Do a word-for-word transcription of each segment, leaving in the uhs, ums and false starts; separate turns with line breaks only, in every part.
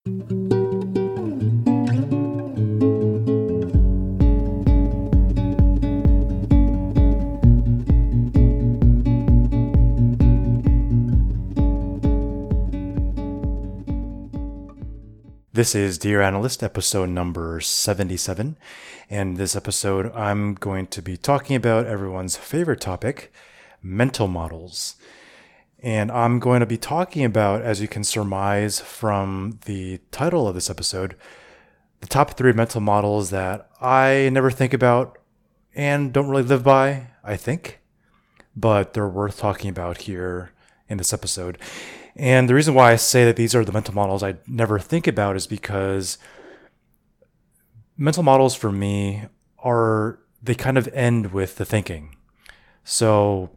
This is Dear Analyst, episode number seventy-seven. And this episode, I'm going to be talking about everyone's favorite topic, mental models. And I'm going to be talking about, as you can surmise from the title of this episode, the top three mental models that I never think about and don't really live by, I think, but they're worth talking about here in this episode. And the reason why I say that these are the mental models I never think about is because mental models for me are, they kind of end with the thinking. So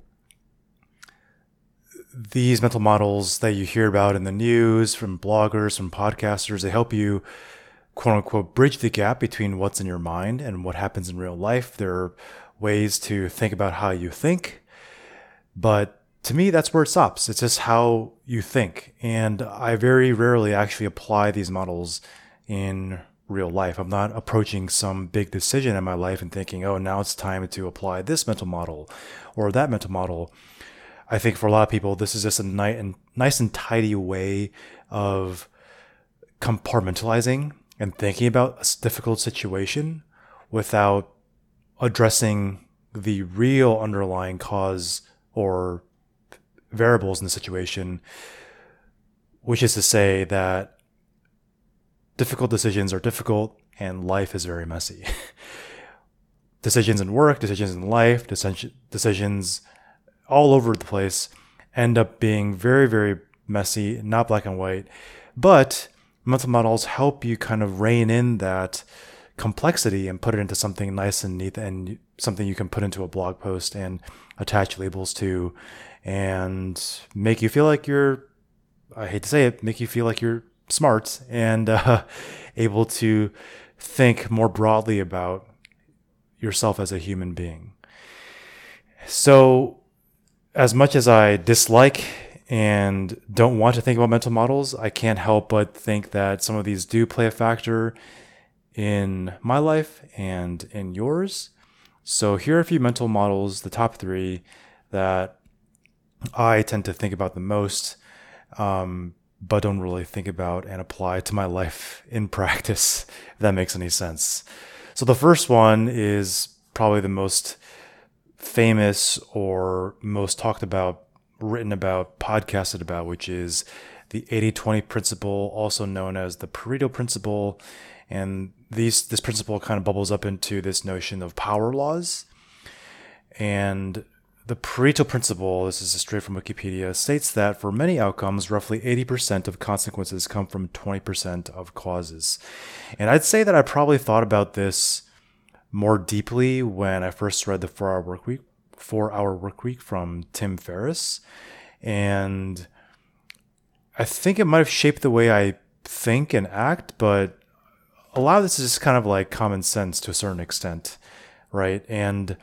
these mental models that you hear about in the news, from bloggers, from podcasters, they help you, quote unquote, bridge the gap between what's in your mind and what happens in real life. There are ways to think about how you think, but to me, that's where it stops. It's just how you think. And I very rarely actually apply these models in real life. I'm not approaching some big decision in my life and thinking, oh, now it's time to apply this mental model or that mental model. I think for a lot of people, this is just a nice and tidy way of compartmentalizing and thinking about a difficult situation without addressing the real underlying cause or variables in the situation, which is to say that difficult decisions are difficult and life is very messy. Decisions in work, decisions in life, decisions all over the place end up being very, very messy, not black and white. But mental models help you kind of rein in that complexity and put it into something nice and neat and something you can put into a blog post and attach labels to and make you feel like you're, I hate to say it, make you feel like you're smart and uh, able to think more broadly about yourself as a human being. So as much as I dislike and don't want to think about mental models, I can't help but think that some of these do play a factor in my life and in yours. So here are a few mental models, the top three that I tend to think about the most, um, but don't really think about and apply to my life in practice, if that makes any sense. So the first one is probably the most famous or most talked about, written about, podcasted about, which is the eighty twenty principle, also known as the Pareto principle. And these this principle kind of bubbles up into this notion of power laws. And the Pareto principle, this is straight from Wikipedia, states that for many outcomes, roughly eighty percent of consequences come from twenty percent of causes. And I'd say that I probably thought about this more deeply when I first read the four-hour work week, four-hour work week from Tim Ferriss. And I think it might have shaped the way I think and act, but a lot of this is just kind of like common sense to a certain extent, right? And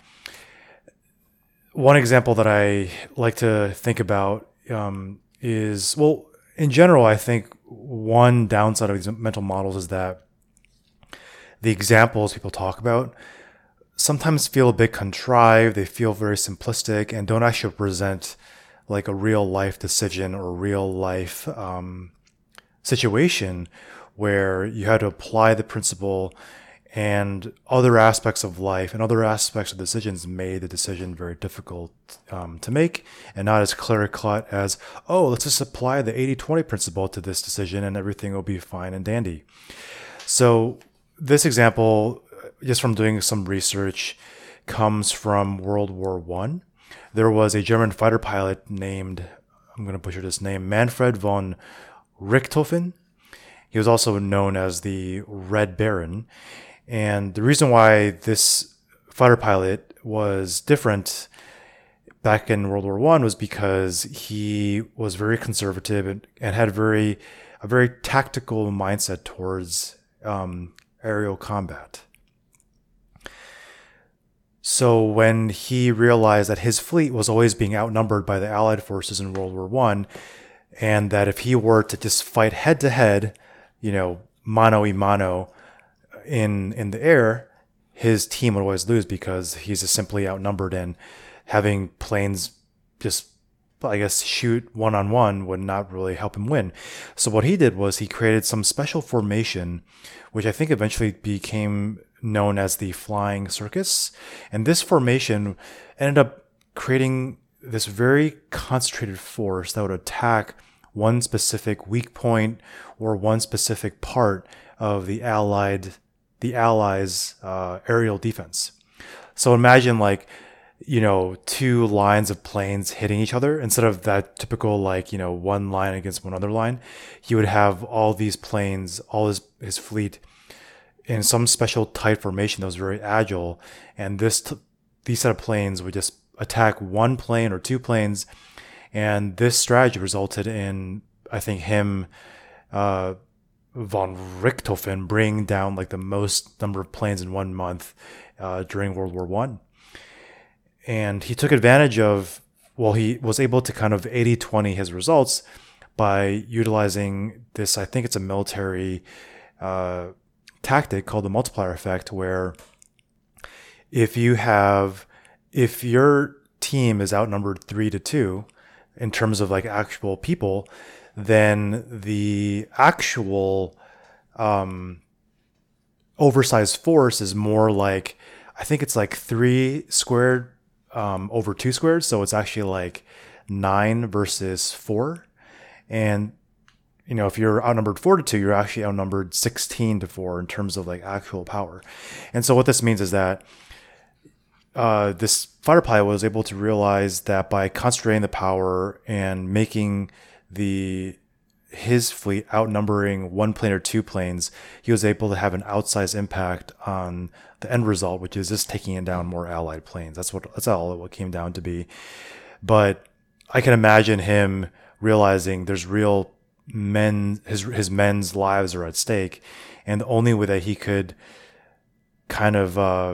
one example that I like to think about um, is, well, in general, I think one downside of these mental models is that the examples people talk about sometimes feel a bit contrived. They feel very simplistic and don't actually represent like a real life decision or real life um, situation where you had to apply the principle and other aspects of life and other aspects of decisions made the decision very difficult um, to make and not as clear-cut as, oh, let's just apply the eighty twenty principle to this decision and everything will be fine and dandy. So this example, just from doing some research, comes from World War One. There was a German fighter pilot named, I'm going to butcher this name, Manfred von Richthofen. He was also known as the Red Baron. And the reason why this fighter pilot was different back in World War One was because he was very conservative and, and had very a very tactical mindset towards um, aerial combat. So when he realized that his fleet was always being outnumbered by the Allied forces in World War One, and that if he were to just fight head to head, you know, mano y mano in in the air, his team would always lose because he's just simply outnumbered, and having planes just, I guess, shoot one on one would not really help him win. So what he did was he created some special formation, which I think eventually became known as the flying circus. And this formation ended up creating this very concentrated force that would attack one specific weak point or one specific part of the allied the allies uh, aerial defense. So imagine, like, you know, two lines of planes hitting each other instead of that typical, like, you know, one line against one other line. He would have all these planes, all his his fleet in some special tight formation that was very agile, and this t- these set of planes would just attack one plane or two planes, and this strategy resulted in, I think, him, uh, von Richthofen, bringing down like the most number of planes in one month uh, during World War One. And he took advantage of, well, he was able to kind of eighty twenty his results by utilizing this, I think it's a military uh, tactic called the multiplier effect, where if you have, if your team is outnumbered three to two in terms of like actual people, then the actual um, oversized force is more like, I think it's like three squared um, over two squared. So it's actually like nine versus four. And, you know, if you're outnumbered four to two, you're actually outnumbered sixteen to four in terms of like actual power. And so what this means is that uh, this fighter pilot was able to realize that by concentrating the power and making the his fleet outnumbering one plane or two planes, he was able to have an outsized impact on the end result, which is just taking down more allied planes. That's what that's all it came down to be. But I can imagine him realizing there's real men, his his men's lives are at stake, and the only way that he could kind of uh,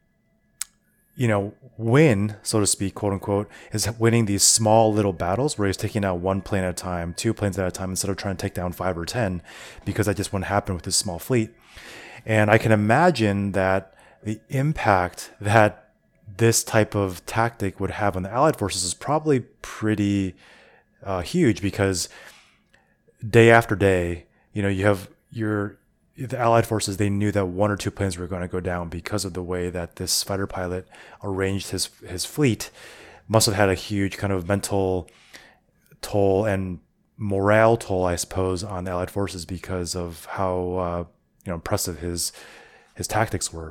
you know, win, so to speak, quote unquote, is winning these small little battles where he's taking out one plane at a time, two planes at a time, instead of trying to take down five or ten, because that just wouldn't happen with his small fleet. And I can imagine that the impact that this type of tactic would have on the Allied forces is probably pretty uh, huge, because day after day, you know, you have your the Allied forces, they knew that one or two planes were going to go down because of the way that this fighter pilot arranged his his fleet. Must have had a huge kind of mental toll and morale toll, I suppose, on the Allied forces because of how uh, you know impressive his his tactics were.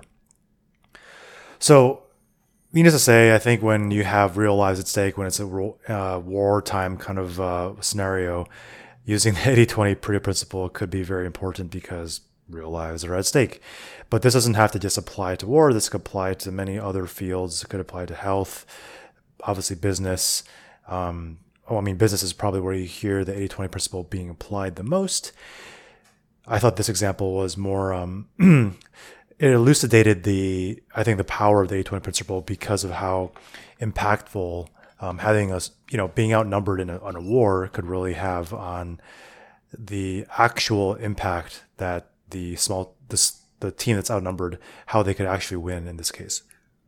So, needless to say, I think when you have real lives at stake, when it's a uh, wartime kind of uh, scenario, using the eighty twenty Pareto principle could be very important, because real lives are at stake. But this doesn't have to just apply to war. This could apply to many other fields. It could apply to health, obviously business. Um, oh, I mean, business is probably where you hear the eighty twenty principle being applied the most. I thought this example was more, um, it elucidated the, I think, the power of the eighty twenty principle because of how impactful um, having us, you know, being outnumbered in a, on a war could really have on the actual impact that the small, this, the team that's outnumbered, how they could actually win in this case.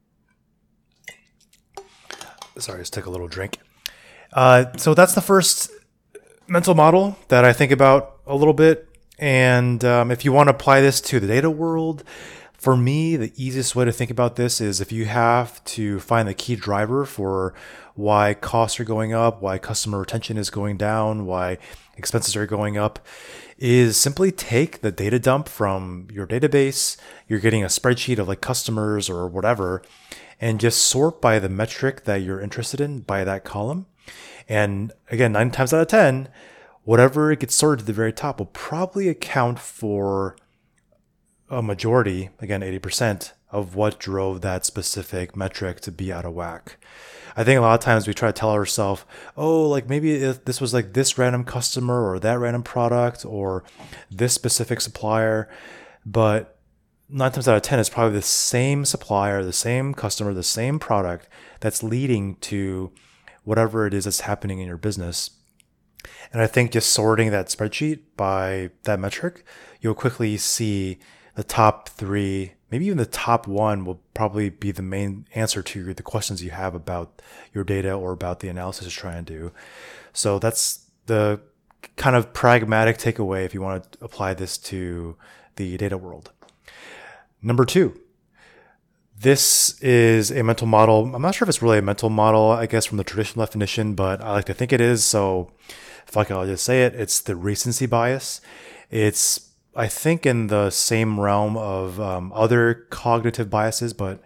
Sorry, let's take a little drink. Uh, so that's the first mental model that I think about a little bit. And um, if you want to apply this to the data world, for me, the easiest way to think about this is if you have to find the key driver for why costs are going up, why customer retention is going down, why expenses are going up, is simply take the data dump from your database. You're getting a spreadsheet of like customers or whatever, and just sort by the metric that you're interested in by that column. And again, nine times out of ten, whatever it gets sorted to the very top will probably account for a majority, again, eighty percent of what drove that specific metric to be out of whack. I think a lot of times we try to tell ourselves, oh, like maybe if this was like this random customer or that random product or this specific supplier, but nine times out of ten, it's probably the same supplier, the same customer, the same product that's leading to whatever it is that's happening in your business. And I think just sorting that spreadsheet by that metric, you'll quickly see the top three, maybe even the top one will probably be the main answer to the questions you have about your data or about the analysis you're trying to do. So that's the kind of pragmatic takeaway if you want to apply this to the data world. Number two, this is a mental model. I'm not sure if it's really a mental model, I guess, from the traditional definition, but I like to think it is. So if I can, I'll just say it. It's the recency bias. It's, I think, in the same realm of um, other cognitive biases, but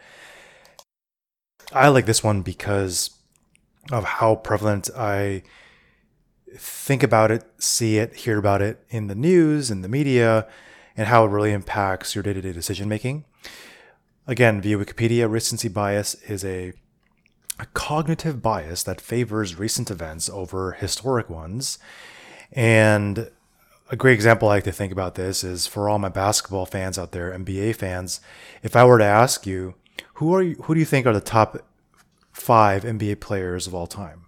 I like this one because of how prevalent I think about it, see it, hear about it in the news, in the media, and how it really impacts your day-to-day decision making. Again, via Wikipedia, recency bias is a, a cognitive bias that favors recent events over historic ones. And a great example I like to think about this is for all my basketball fans out there, N B A fans, if I were to ask you, who are you, who do you think are the top five N B A players of all time?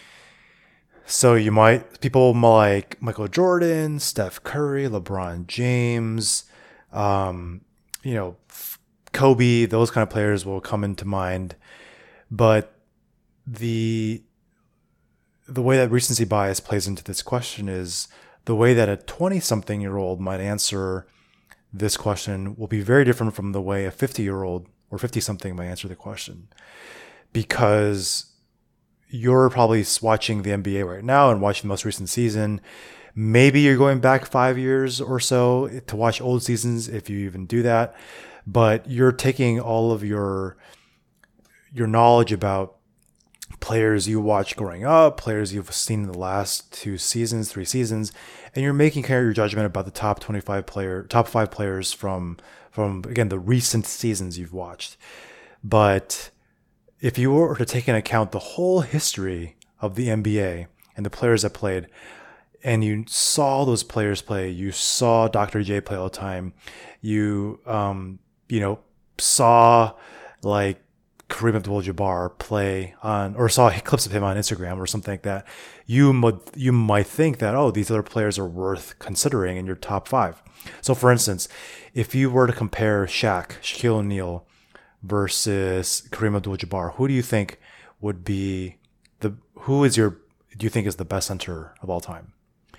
So you might, people like Michael Jordan, Steph Curry, LeBron James, um, you know, Kobe, those kind of players will come into mind. But the the way that recency bias plays into this question is the way that a twenty-something-year-old might answer this question will be very different from the way a fifty-year-old or fifty-something might answer the question. Because you're probably watching the N B A right now and watching the most recent season. Maybe you're going back five years or so to watch old seasons, if you even do that. But you're taking all of your your knowledge about players you watched growing up, players you've seen in the last two seasons, three seasons, and you're making kind of your judgment about the top twenty-five player, top five players from from again the recent seasons you've watched. But if you were to take into account the whole history of the N B A and the players that played, and you saw those players play, you saw Doctor J play all the time, you um, you know saw like Kareem Abdul-Jabbar play on, or saw clips of him on Instagram or something like that, you might you might think that, oh, these other players are worth considering in your top five. So, for instance, if you were to compare Shaq, Shaquille O'Neal versus Kareem Abdul-Jabbar, who do you think would be the who is your do you think is the best center of all time?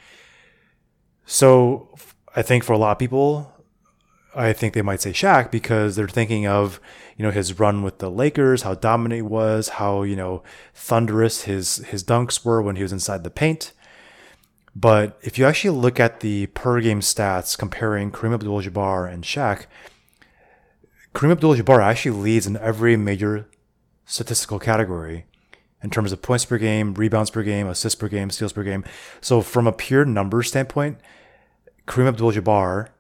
So I think for a lot of people, I think they might say Shaq because they're thinking of, you know, his run with the Lakers, how dominant he was, how, you know, thunderous his his dunks were when he was inside the paint. But if you actually look at the per game stats comparing Kareem Abdul-Jabbar and Shaq, Kareem Abdul-Jabbar actually leads in every major statistical category in terms of points per game, rebounds per game, assists per game, steals per game. So from a pure numbers standpoint, Kareem Abdul-Jabbar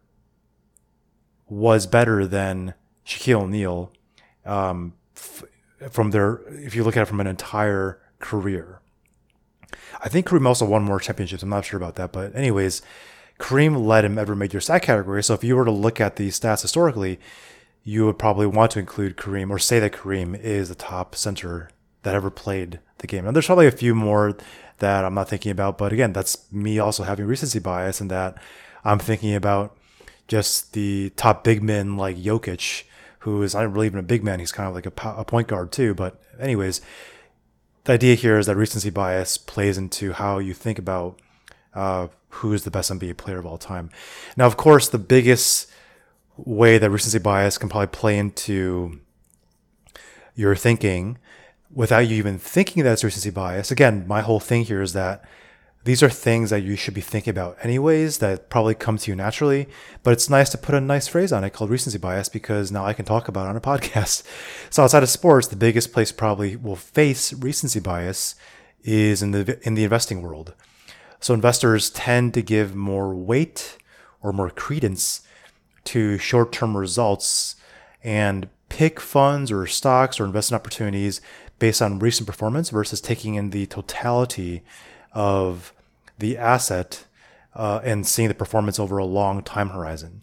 was better than Shaquille O'Neal um, f- from their, if you look at it from an entire career. I think Kareem also won more championships. I'm not sure about that. But anyways, Kareem led in every major stat category. So if you were to look at the stats historically, you would probably want to include Kareem or say that Kareem is the top center that ever played the game. Now, there's probably a few more that I'm not thinking about. But again, that's me also having recency bias in that I'm thinking about just the top big men like Jokic, who is not really even a big man. He's kind of like a, a point guard too. But anyways, the idea here is that recency bias plays into how you think about uh, who is the best N B A player of all time. Now, of course, the biggest way that recency bias can probably play into your thinking without you even thinking that it's recency bias. Again, my whole thing here is that these are things that you should be thinking about anyways that probably come to you naturally, but it's nice to put a nice phrase on it called recency bias because now I can talk about it on a podcast. So outside of sports, the biggest place probably will face recency bias is in the in the investing world. So investors tend to give more weight or more credence to short-term results and pick funds or stocks or investment opportunities based on recent performance versus taking in the totality of the asset uh, and seeing the performance over a long time horizon.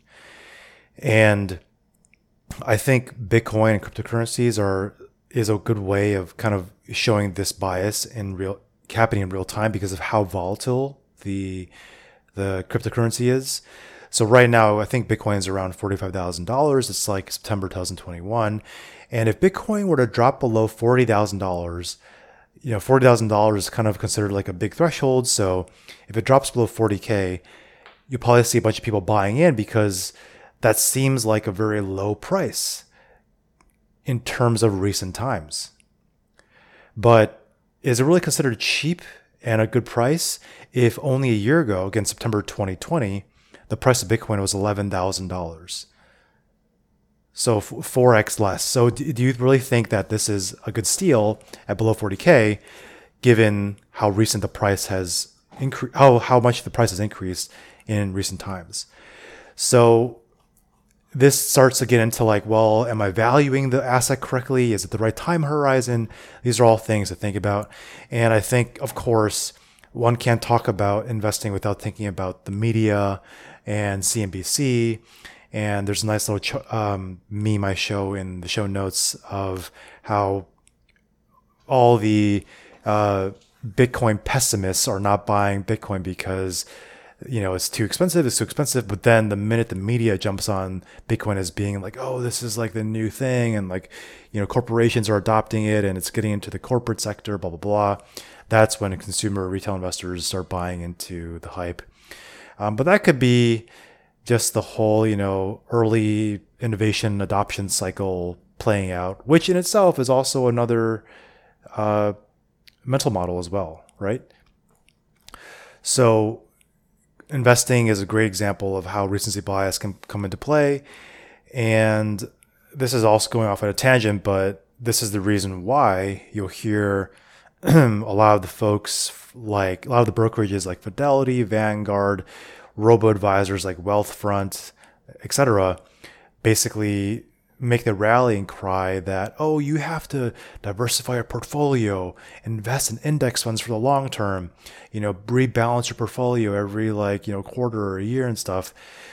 And I think Bitcoin and cryptocurrencies are is a good way of kind of showing this bias in real happening in real time because of how volatile the the cryptocurrency is. So right now, I think Bitcoin is around forty-five thousand dollars. It's like September twenty twenty-one. And if Bitcoin were to drop below forty thousand dollars, you know, forty thousand dollars is kind of considered like a big threshold. So if it drops below forty K, you'll probably see a bunch of people buying in because that seems like a very low price in terms of recent times. But is it really considered cheap and a good price if only a year ago, again, September twenty twenty, the price of Bitcoin was eleven thousand dollars? So four x less. So do you really think that this is a good steal at below forty K, given how recent the price has increased, how, how much the price has increased in recent times? So this starts to get into like, well, am I valuing the asset correctly? Is it the right time horizon? These are all things to think about. And I think, of course, one can't talk about investing without thinking about the media and C N B C. And there's a nice little ch- um, meme I show in the show notes of how all the uh, Bitcoin pessimists are not buying Bitcoin because, you know, it's too expensive, it's too expensive. But then the minute the media jumps on Bitcoin as being like, oh, this is like the new thing, and like, you know, corporations are adopting it and it's getting into the corporate sector, blah, blah, blah. That's when consumer retail investors start buying into the hype. Um, but that could be just the whole, you know, early innovation adoption cycle playing out, which in itself is also another uh, mental model as well, right? So investing is a great example of how recency bias can come into play. And this is also going off at a tangent, but this is the reason why you'll hear a lot of the folks like a lot of the brokerages like Fidelity, Vanguard, robo-advisors like Wealthfront, et cetera, basically make the rallying cry that, oh, you have to diversify your portfolio, invest in index funds for the long term, you know, rebalance your portfolio every like, you know, quarter or a year and stuff.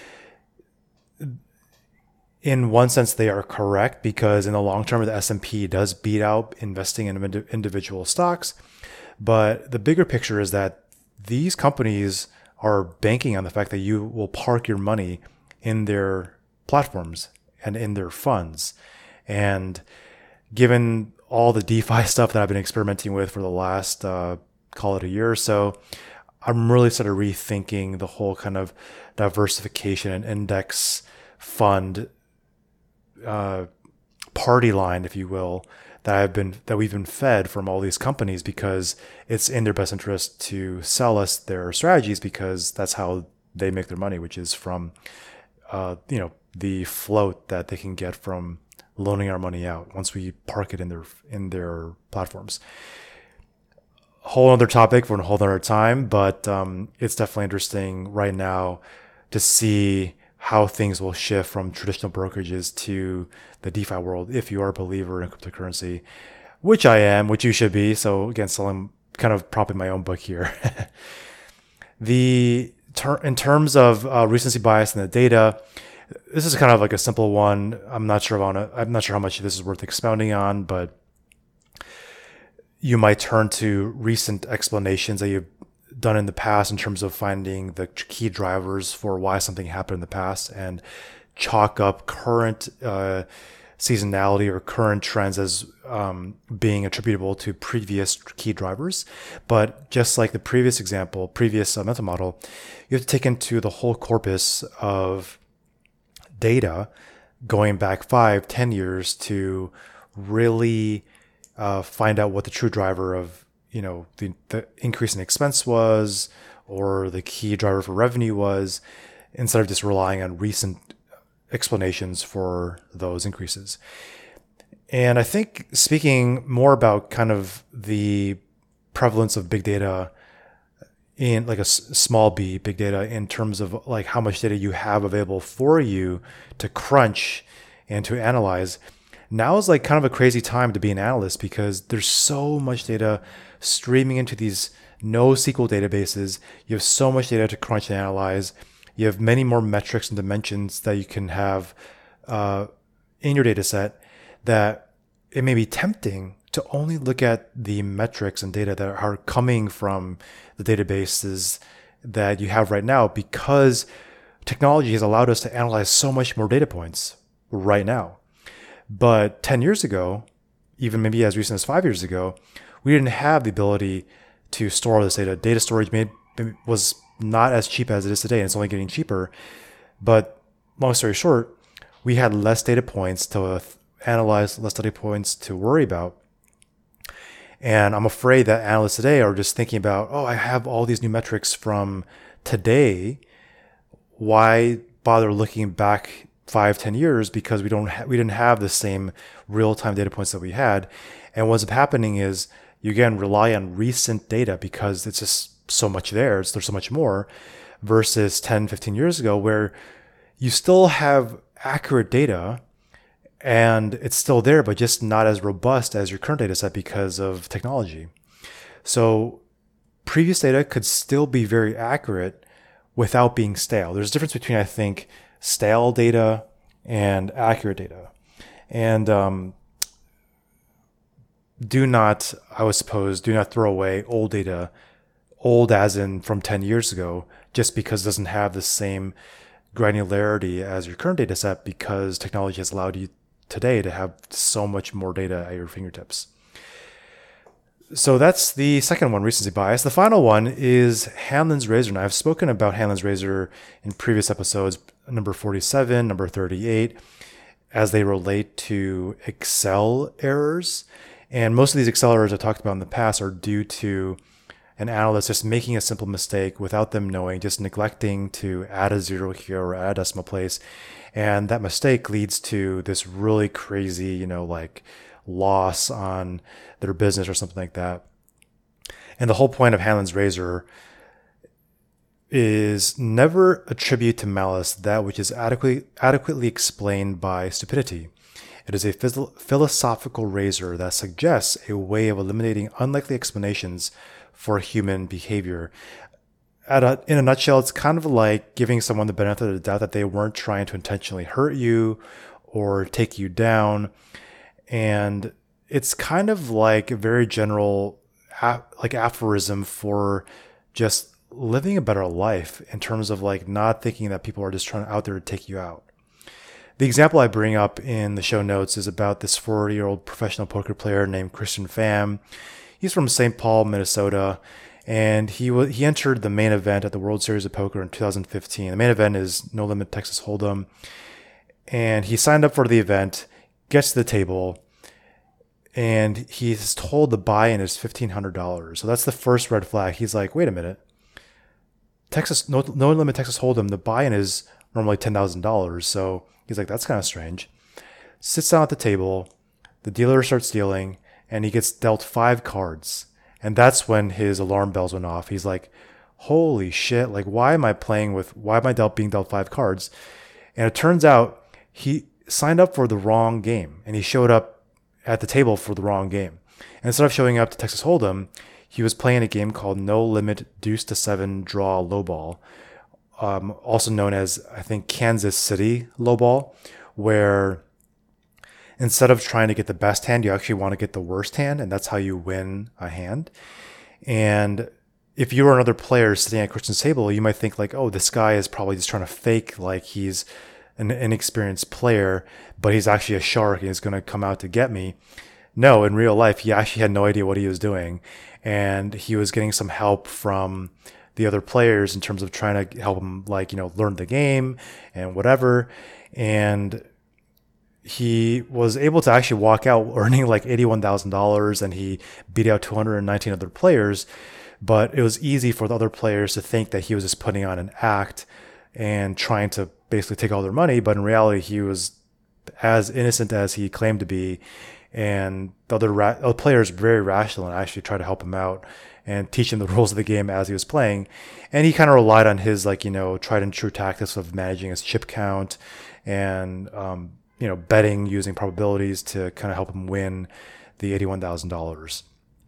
In one sense, they are correct because in the long term, the S and P does beat out investing in individual stocks. But the bigger picture is that these companies are banking on the fact that you will park your money in their platforms and in their funds. And given all the DeFi stuff that I've been experimenting with for the last, uh, call it a year or so, I'm really sort of rethinking the whole kind of diversification and index fund uh, party line, if you will, that I've been that we've been fed from all these companies because it's in their best interest to sell us their strategies because that's how they make their money, which is from uh, you know the float that they can get from loaning our money out once we park it in their in their platforms. Whole other topic for a whole other time, but um, it's definitely interesting right now to see how things will shift from traditional brokerages to the DeFi world if you are a believer in cryptocurrency, which I am, which you should be. So again, selling kind of propping my own book here. the ter- in terms of uh, recency bias in the data, this is kind of like a simple one. I'm not sure on it. I'm not sure how much this is worth expounding on, but you might turn to recent explanations that you've done in the past in terms of finding the key drivers for why something happened in the past and chalk up current uh, seasonality or current trends as um, being attributable to previous key drivers. But just like the previous example, previous uh, mental model, you have to take into the whole corpus of data going back five, ten years to really uh, find out what the true driver of you know, the, the increase in expense was, or the key driver for revenue was, instead of just relying on recent explanations for those increases. And I think speaking more about kind of the prevalence of big data in like a s- small b, big data in terms of like how much data you have available for you to crunch and to analyze, now is like kind of a crazy time to be an analyst because there's so much data streaming into these NoSQL databases. You have so much data to crunch and analyze. You have many more metrics and dimensions that you can have uh, in your data set that it may be tempting to only look at the metrics and data that are coming from the databases that you have right now, because technology has allowed us to analyze so much more data points right now. But ten years ago, even maybe as recent as five years ago, we didn't have the ability to store this data. Data storage made was not as cheap as it is today, and it's only getting cheaper. But long story short, we had less data points to analyze, less data points to worry about. And I'm afraid that analysts today are just thinking about, oh, I have all these new metrics from today. Why bother looking back five, ten years? Because we don't ha- we didn't have the same real-time data points that we had. And what's happening is you again rely on recent data because it's just so much there. It's, there's so much more versus ten, fifteen years ago where you still have accurate data and it's still there, but just not as robust as your current data set because of technology. So previous data could still be very accurate without being stale. There's a difference between, I think, stale data and accurate data. And um, do not, I would suppose, do not throw away old data, old as in from ten years ago, just because it doesn't have the same granularity as your current data set, because technology has allowed you today to have so much more data at your fingertips. So that's the second one, recency bias. The final one is Hanlon's razor. Now, I've spoken about Hanlon's razor in previous episodes, number forty-seven, number thirty-eight, as they relate to Excel errors. And most of these Excel errors I talked about in the past are due to an analyst just making a simple mistake without them knowing, just neglecting to add a zero here or add a decimal place. And that mistake leads to this really crazy, you know, like loss on their business or something like that. And the whole point of Hanlon's razor is never attribute to malice that which is adequately adequately explained by stupidity. It is a phys- philosophical razor that suggests a way of eliminating unlikely explanations for human behavior. At a, in a nutshell, it's kind of like giving someone the benefit of the doubt that they weren't trying to intentionally hurt you or take you down. And it's kind of like a very general like aphorism for just living a better life in terms of like not thinking that people are just trying out there to take you out. The example I bring up in the show notes is about this forty-year-old professional poker player named Christian Pham. He's from Saint Paul, Minnesota, and he w- he entered the main event at the World Series of Poker in two thousand fifteen. The main event is No Limit Texas Hold'em, and he signed up for the event, gets to the table, and he's told the buy-in is fifteen hundred dollars. So that's the first red flag. He's like, wait a minute. Texas No, no Limit Texas Hold'em, the buy-in is normally ten thousand dollars. So he's like, that's kind of strange. Sits down at the table. The dealer starts dealing, and he gets dealt five cards. And that's when his alarm bells went off. He's like, holy shit, like, why am I playing with, why am I dealt, being dealt five cards? And it turns out he signed up for the wrong game, and he showed up at the table for the wrong game. And instead of showing up to Texas Hold'em, he was playing a game called No Limit Deuce to Seven Draw Lowball, um, also known as, I think, Kansas City Lowball, where instead of trying to get the best hand, you actually want to get the worst hand, and that's how you win a hand. And if you were another player sitting at Christian's table, you might think like, oh, this guy is probably just trying to fake like he's an inexperienced player, but he's actually a shark and he's going to come out to get me. No, in real life, he actually had no idea what he was doing. And he was getting some help from the other players in terms of trying to help him, like, you know, learn the game and whatever. And he was able to actually walk out earning like eighty-one thousand dollars, and he beat out two hundred nineteen other players. But it was easy for the other players to think that he was just putting on an act and trying to basically take all their money. But in reality, he was as innocent as he claimed to be. And the other, ra- other players were very rational and actually tried to help him out and teach him the rules of the game as he was playing. And he kind of relied on his, like, you know, tried and true tactics of managing his chip count and, um, you know, betting using probabilities to kind of help him win the eighty-one thousand dollars.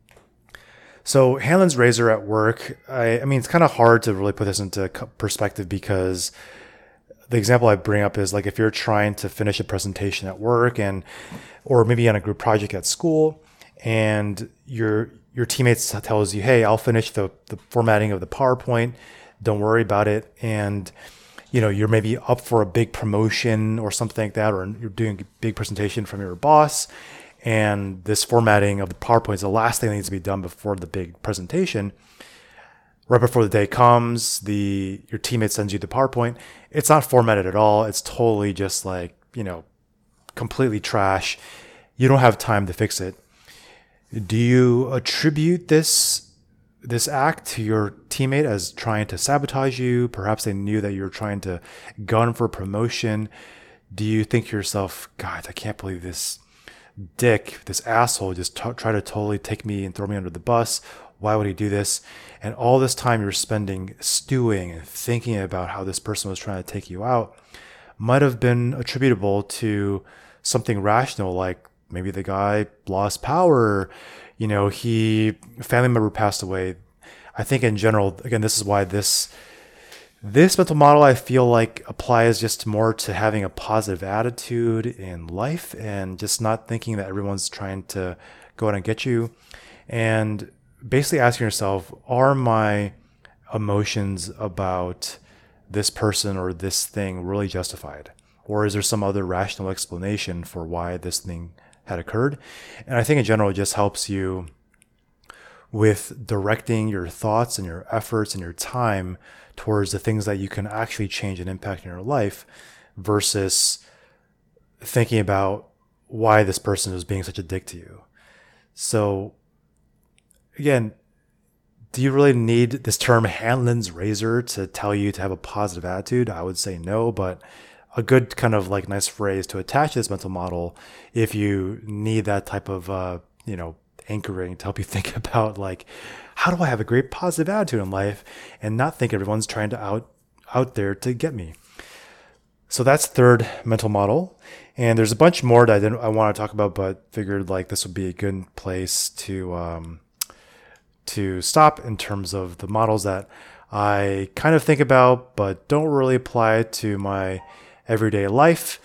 So Hanlon's razor at work, I, I mean, it's kind of hard to really put this into perspective because the example I bring up is like if you're trying to finish a presentation at work and or maybe on a group project at school, and your your teammates tells you, hey, I'll finish the, the formatting of the PowerPoint. Don't worry about it. And, you know, you're maybe up for a big promotion or something like that, or you're doing a big presentation from your boss. And this formatting of the PowerPoint is the last thing that needs to be done before the big presentation. Right before the day comes, the your teammate sends you the PowerPoint. It's not formatted at all. It's totally just like, you know, completely trash. You don't have time to fix it. Do you attribute this this act to your teammate as trying to sabotage you? Perhaps they knew that you were trying to gun for promotion. Do you think to yourself, God, I can't believe this dick, this asshole just t- try to totally take me and throw me under the bus? Why would he do this? And all this time you're spending stewing and thinking about how this person was trying to take you out might have been attributable to something rational, like maybe the guy lost power, you know, he, a family member passed away. I think in general, again, this is why this this mental model I feel like applies just more to having a positive attitude in life and just not thinking that everyone's trying to go out and get you. And basically asking yourself, are my emotions about this person or this thing really justified? Or is there some other rational explanation for why this thing had occurred? And I think in general, it just helps you with directing your thoughts and your efforts and your time towards the things that you can actually change and impact in your life versus thinking about why this person is being such a dick to you. So again, do you really need this term Hanlon's razor to tell you to have a positive attitude? I would say no, but a good kind of like nice phrase to attach this mental model if you need that type of, uh, you know, anchoring to help you think about like, how do I have a great positive attitude in life and not think everyone's trying to out, out there to get me? So that's third mental model. And there's a bunch more that I didn't, I want to talk about, but figured like this would be a good place to, um, to stop in terms of the models that I kind of think about, but don't really apply to my everyday life.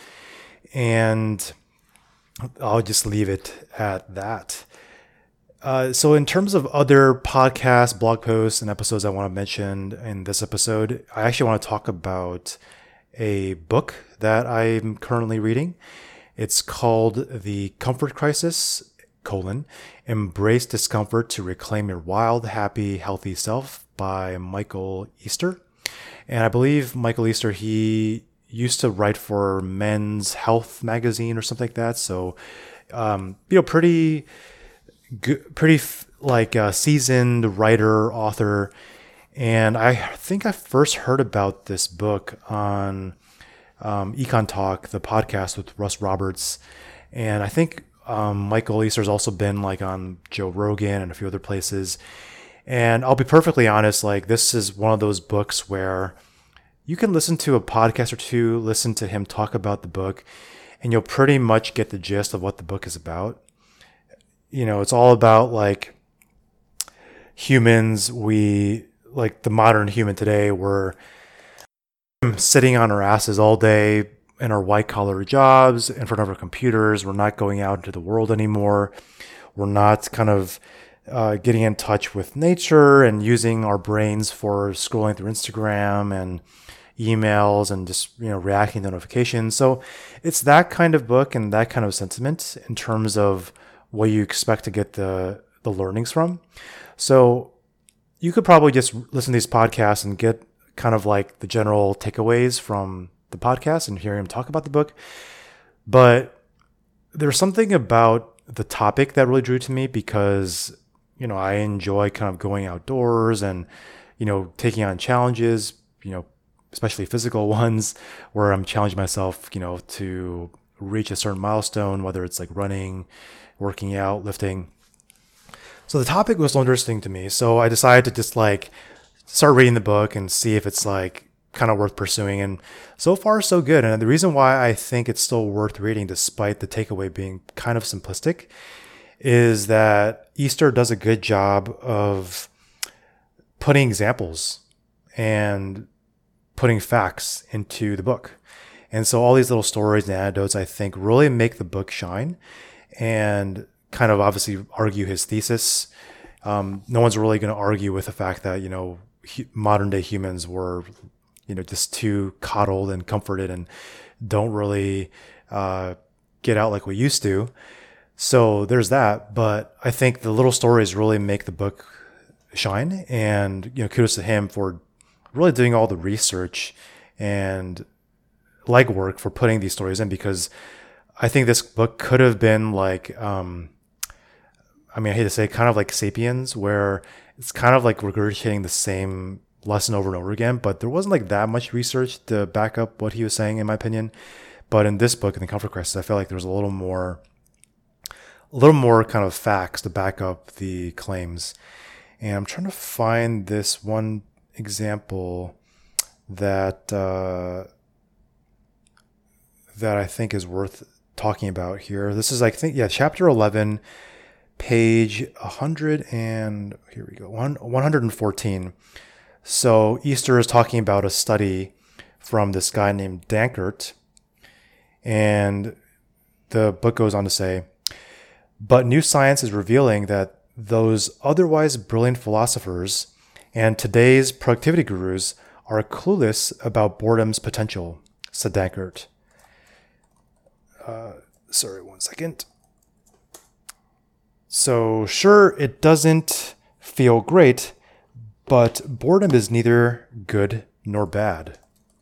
And I'll just leave it at that. Uh, so in terms of other podcasts, blog posts, and episodes I want to mention in this episode, I actually want to talk about a book that I'm currently reading. It's called The Comfort Crisis, colon, Embrace Discomfort to Reclaim Your Wild, Happy, Healthy Self by Michael Easter. And I believe Michael Easter, he used to write for Men's Health magazine or something like that. So, um, you know, pretty, good, pretty f- like a seasoned writer, author. And I think I first heard about this book on um, Econ Talk, the podcast with Russ Roberts. And I think um, Michael Easter's also been like on Joe Rogan and a few other places. And I'll be perfectly honest, like this is one of those books where you can listen to a podcast or two, listen to him talk about the book, and you'll pretty much get the gist of what the book is about. You know, it's all about like humans. We, like the modern human today, we're sitting on our asses all day in our white collar jobs in front of our computers. We're not going out into the world anymore. We're not kind of uh, getting in touch with nature and using our brains for scrolling through Instagram and emails and just, you know, reacting to notifications. So it's that kind of book and that kind of sentiment in terms of what you expect to get the, the learnings from. So you could probably just listen to these podcasts and get kind of like the general takeaways from the podcast and hear him talk about the book. But there's something about the topic that really drew to me because, you know, I enjoy kind of going outdoors and, you know, taking on challenges, you know, especially physical ones where I'm challenging myself, you know, to reach a certain milestone, whether it's like running, working out, lifting. So the topic was so interesting to me. So I decided to just like start reading the book and see if it's like kind of worth pursuing. And so far, so good. And the reason why I think it's still worth reading, despite the takeaway being kind of simplistic, is that Easter does a good job of putting examples and putting facts into the book. And so all these little stories and anecdotes, I think, really make the book shine and kind of obviously argue his thesis. Um, no one's really going to argue with the fact that, you know, he, modern day humans were, you know, just too coddled and comforted and don't really uh, get out like we used to. So there's that. But I think the little stories really make the book shine. And, you know, kudos to him for really doing all the research and legwork for putting these stories in, because I think this book could have been like, um, I mean, I hate to say, kind of like Sapiens, where it's kind of like regurgitating the same lesson over and over again, but there wasn't like that much research to back up what he was saying, in my opinion. But in this book, in The Comfort Crisis, I feel like there was a little more, a little more kind of facts to back up the claims. And I'm trying to find this one example that uh, that I think is worth talking about here. This is, I think, yeah, chapter eleven, page one hundred, and here we go, one, one hundred fourteen. So Easter is talking about a study from this guy named Dankert, and the book goes on to say, but new science is revealing that those otherwise brilliant philosophers and today's productivity gurus are clueless about boredom's potential, said Dankert. Uh, sorry, one second. So sure, it doesn't feel great, but boredom is neither good nor bad.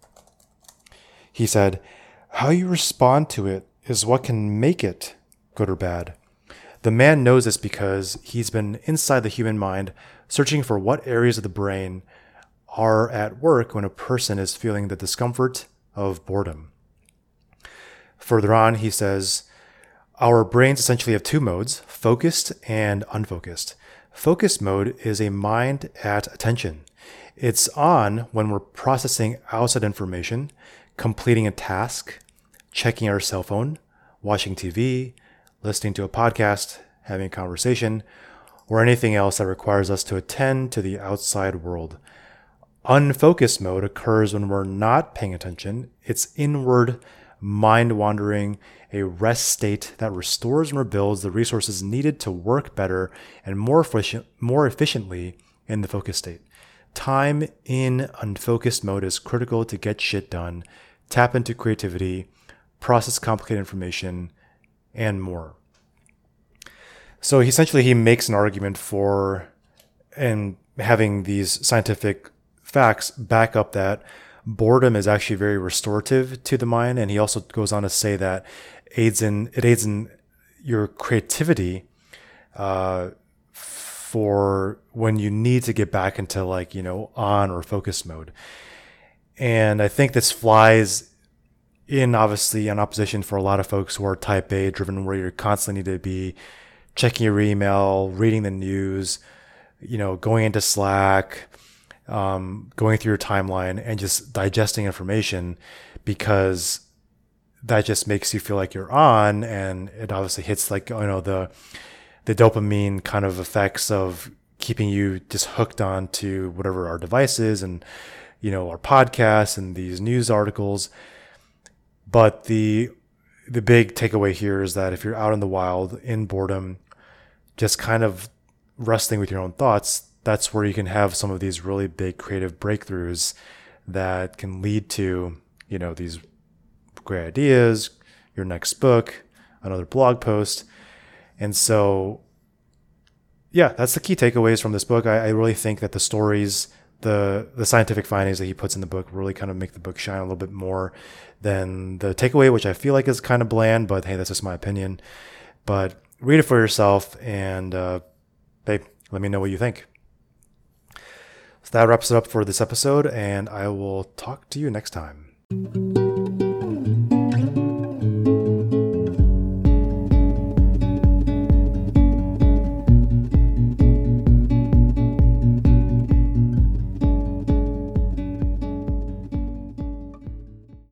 He said, how you respond to it is what can make it good or bad. The man knows this because he's been inside the human mind, searching for what areas of the brain are at work when a person is feeling the discomfort of boredom. Further on, he says, our brains essentially have two modes, focused and unfocused. Focused mode is a mind at attention. It's on when we're processing outside information, completing a task, checking our cell phone, watching T V, listening to a podcast, having a conversation, or anything else that requires us to attend to the outside world. Unfocused mode occurs when we're not paying attention. It's inward, mind-wandering, a rest state that restores and rebuilds the resources needed to work better and more efficient, more efficiently in the focused state. Time in unfocused mode is critical to get shit done, tap into creativity, process complicated information, and more. So he, essentially he makes an argument for and having these scientific facts back up that boredom is actually very restorative to the mind. And he also goes on to say that aids in it aids in your creativity uh, for when you need to get back into like, you know, on or focus mode. And I think this flies in obviously in opposition for a lot of folks who are type A driven, where you're constantly need to be checking your email, reading the news, you know, going into Slack, um, going through your timeline and just digesting information, because that just makes you feel like you're on, and it obviously hits like, you know, the the dopamine kind of effects of keeping you just hooked on to whatever our device is and, you know, our podcasts and these news articles. But the the big takeaway here is that if you're out in the wild in boredom, just kind of wrestling with your own thoughts, that's where you can have some of these really big creative breakthroughs that can lead to, you know, these great ideas, your next book, another blog post. And so, yeah, that's the key takeaways from this book. I, I really think that the stories, the the scientific findings that he puts in the book really kind of make the book shine a little bit more than the takeaway, which I feel like is kind of bland, but hey, that's just my opinion. But read it for yourself and uh, hey, let me know what you think. So that wraps it up for this episode, and I will talk to you next time.